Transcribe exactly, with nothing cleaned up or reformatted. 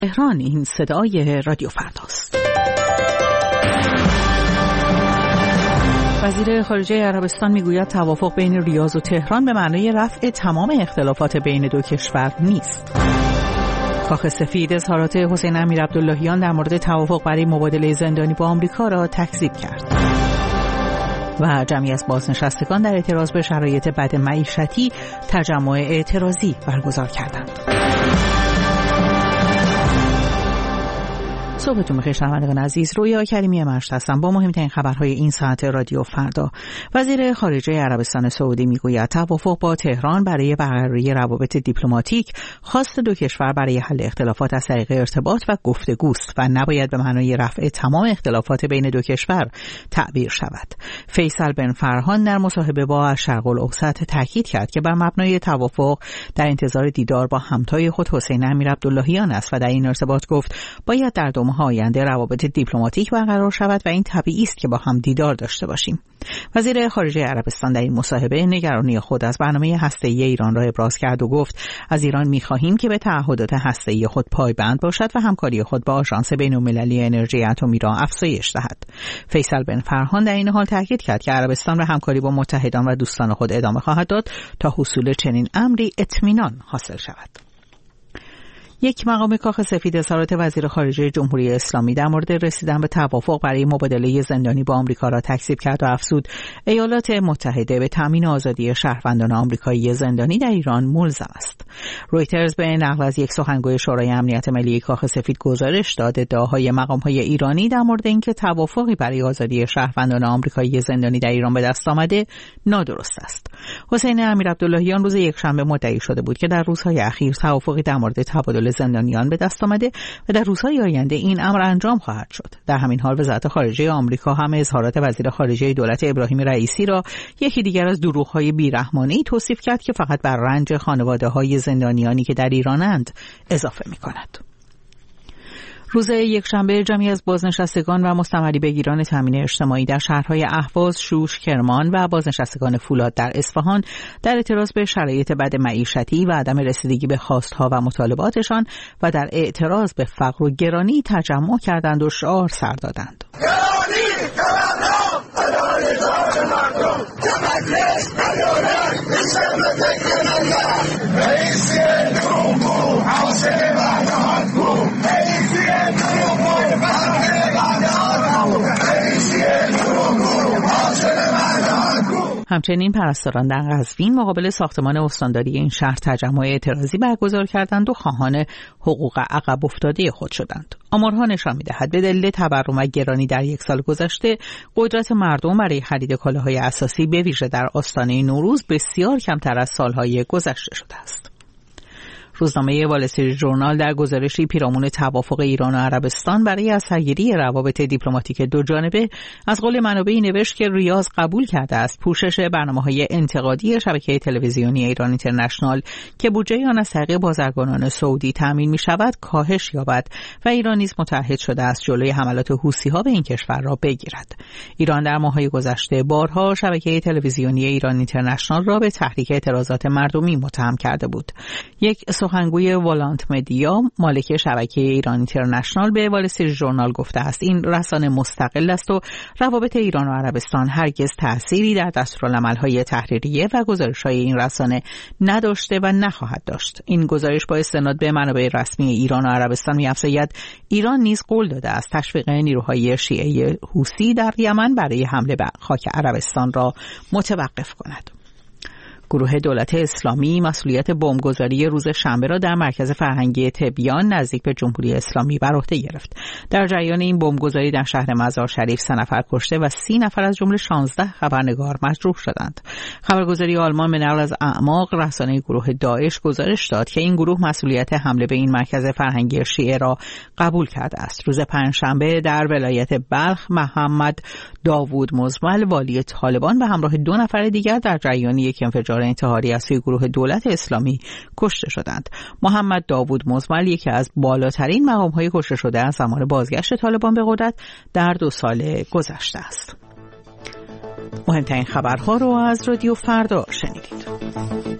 تهران، این صدای رادیو فرداست. وزیر خارجه عربستان میگوید توافق بین ریاض و تهران به معنای رفع تمام اختلافات بین دو کشور نیست. کاخ سفید اظهارات حسین امیرعبداللهیان در مورد توافق برای مبادله زندانی با آمریکا را تکذیب کرد. و جمعی از بازنشستگان در اعتراض به شرایط بد معیشتی تجمع اعتراضی برگزار کردند. صبحتون بخیر شنوندگان عزیز، رویا کریمی مشت هستم با مهمترین خبرهای این ساعت رادیو فردا. وزیر خارجه عربستان سعودی میگوید توافق با تهران برای برقراری روابط دیپلماتیک خواست دو کشور برای حل اختلافات از طریق ارتباط و گفتگوست و نباید به معنای رفع تمام اختلافات بین دو کشور تعبیر شود. فیصل بن فرهان در مصاحبه با الشرق الاوسط تاکید کرد که بر مبنای توافق در انتظار دیدار با همتای خود حسین امیرعبداللهیان است و در این ارتباط گفت باید در دو ماه آینده روابط دیپلماتیک برقرار شود و این طبیعی است که با هم دیدار داشته باشیم. وزیر خارجه عربستان در این مصاحبه نگرانی خود از برنامه هسته‌ای ایران را ابراز کرد و گفت از ایران می‌خواهیم که به تعهدات هسته‌ای خود پایبند باشد و همکاری خود با آژانس بین‌المللی انرژی اتمی را افزایش دهد. فیصل بن فرهان در این حال تاکید کرد که عربستان به همکاری با متحدان و دوستان خود ادامه خواهد داد تا حصول چنین امری اطمینان حاصل شود. یک مقام کاخ سفید اظهارات وزیر خارجه جمهوری اسلامی در مورد رسیدن به توافق برای مبادله زندانی با آمریکا را تکذیب کرد و افزود ایالات متحده به تامین آزادی شهروندان آمریکایی زندانی در ایران ملزم است. رویترز به نقل از یک سخنگوی شورای امنیت ملی کاخ سفید گزارش داد ادعاهای مقام‌های ایرانی در مورد اینکه توافقی برای آزادی شهروندان آمریکایی زندانی در ایران به دست آمده نادرست است. حسین امیرعبداللهیان روز یکشنبه مدعی شده بود که در روزهای اخیر توافقی در مورد تبادل زندانیان به دست آمده و در روزهای آینده این امر انجام خواهد شد. در همین حال وزارت خارجه آمریکا هم اظهارات وزیر خارجه دولت ابراهیم رئیسی را یکی دیگر از دروغ‌های بی‌رحمانه‌ای توصیف کرد که فقط بر رنج خانواده‌های زندانیانی که در ایرانند اضافه می‌کند. روز یکشنبه جمعی از بازنشستگان و مستمری بگیران تامین اجتماعی در شهرهای اهواز، شوش، کرمان و بازنشستگان فولاد در اصفهان در اعتراض به شرایط بد معیشتی و عدم رسیدگی به خواستها و مطالباتشان و در اعتراض به فقر و گرانی تجمع کردند و شعار سر دادند. همچنین پرستاران در قزوین مقابل ساختمان استانداری این شهر تجمع اعتراضی برگزار کردند و خواهان حقوق عقب افتاده خود شدند. آمارها نشان می‌دهد به دلیل تورم و گرانی در یک سال گذشته قدرت مردم برای خرید کالاهای اساسی به ویژه در آستانه نوروز بسیار کمتر از سالهای گذشته شده است. روزنامه وال استریت ژورنال در گزارشی پیرامون توافق ایران و عربستان برای از سرگیری روابط دیپلماتیک دو جانبه از قول منابعی نوشت که ریاض قبول کرده است پوشش برنامه‌های انتقادی شبکه تلویزیونی ایران اینترنشنال که بودجه آن از طریق بازرگانان سعودی تامین می‌شود کاهش یابد و ایران نیز متعهد شده است جلوی حملات حوثی‌ها به این کشور را بگیرد. ایران در ماه‌های گذشته بارها شبکه تلویزیونی ایران اینترنشنال را به تحریک اعتراضات مردمی متهم کرده بود. یک سخنگوی والانت مدیا مالک شبکه ایران اینترنشنال به وال استریت ژورنال گفته است این رسانه مستقل است و روابط ایران و عربستان هرگز تأثیری در دستورالعمل‌های تحریریه و گزارش‌های این رسانه نداشته و نخواهد داشت. این گزارش با استناد به منابع رسمی ایران و عربستان می‌افزاید ایران نیز قول داده است تشویق نیروهای شیعه حوثی در یمن برای حمله به خاک عربستان را متوقف کند. گروه دولت اسلامی مسئولیت بمبگذاری روز شنبه را در مرکز فرهنگی تبیان نزدیک به جمهوری اسلامی بر عهده گرفت. در جریان این بمبگذاری در شهر مزار شریف سه نفر کشته و سی نفر از جمله شانزده خبرنگار مجروح شدند. خبرگزاری آلمان به نقل از اعماق رسانه گروه داعش گزارش داد که این گروه مسئولیت حمله به این مرکز فرهنگی شیعه را قبول کرده است. روز پنجشنبه در ولایت بلخ محمد داوود مزمل والی طالبان به همراه دو نفر دیگر در جریان یک انفجار انتحاری از سوی گروه دولت اسلامی کشته شدند. محمد داوود مزمل یکی از بالاترین مقام‌های کشته شده از زمان بازگشت طالبان به قدرت در دو سال گذشته است. مهمترین خبرها رو از رادیو فردا شنیدید.